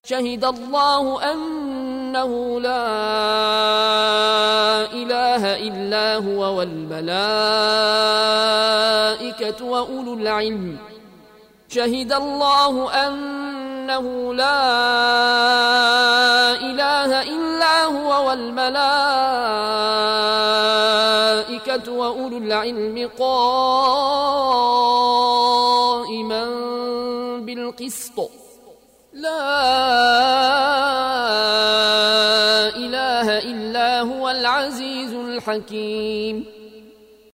شهد الله أنه لا إله إلا هو والملائكة وأولو العلم شهد الله أنه لا إله إلا هو والملائكة وأولو العلم قائما بالقسط لا إله إلا هو العزيز الحكيم